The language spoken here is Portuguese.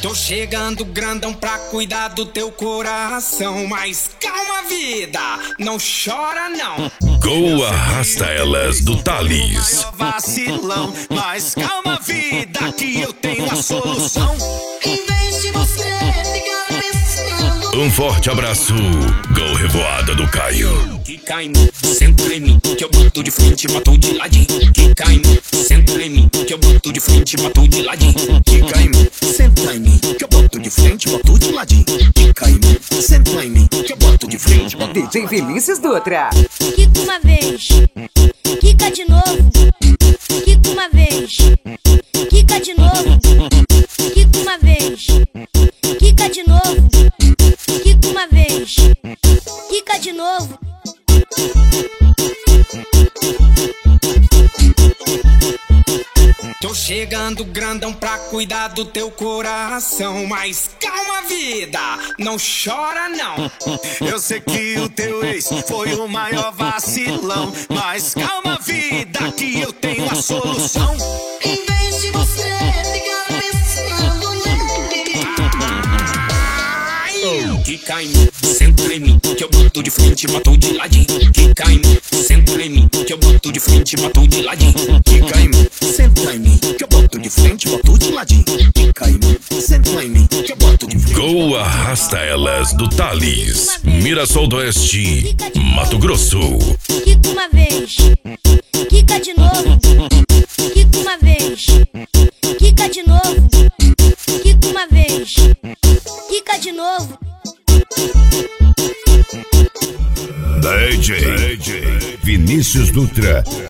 Tô chegando grandão pra cuidar do teu coração. Mas calma, vida, não chora não. Go Arrasta Elas do Thales. Vacilão, mas calma, vida, que eu tenho a solução. Em vez de você ficar pensando. Um forte abraço, Go Revoada do Caio. Quica em mim, senta em mim, que eu boto de frente, matou de ladinho. Quica em mim, senta em mim, que eu boto de frente, matou de ladinho. Quica em mim, senta em mim, que eu boto de frente, boto de ladinho. Quica em mim, senta em mim, que eu boto de frente, boto de ladinho. DJ Vinícius Dutra. Quica uma vez, quica de novo. Quica uma vez, quica de novo. Quica uma vez, quica de novo. Quica uma vez, quica de novo. Tô chegando grandão pra cuidar do teu coração. Mas calma, vida, não chora não. Eu sei que o teu ex foi o maior vacilão. Mas calma, vida, que eu tenho a solução. Em vez de você ficar pensando nele. Quica em mim, senta em mim, que eu boto de frente, matou de ladinho. Quica em mim, senta em mim, que eu boto de frente, matou de ladinho. Quica em mim, senta em mim, que eu boto de frente, boto de ladinho. Quica em mim, senta em mim, que eu boto de frente. Go Arrasta Elas do Thales, Mirassol do Oeste, Mato Grosso. Quica uma vez, quica de novo. Quica uma vez, quica de novo. Quica uma vez, quica de novo. DJ Vinícius Dutra.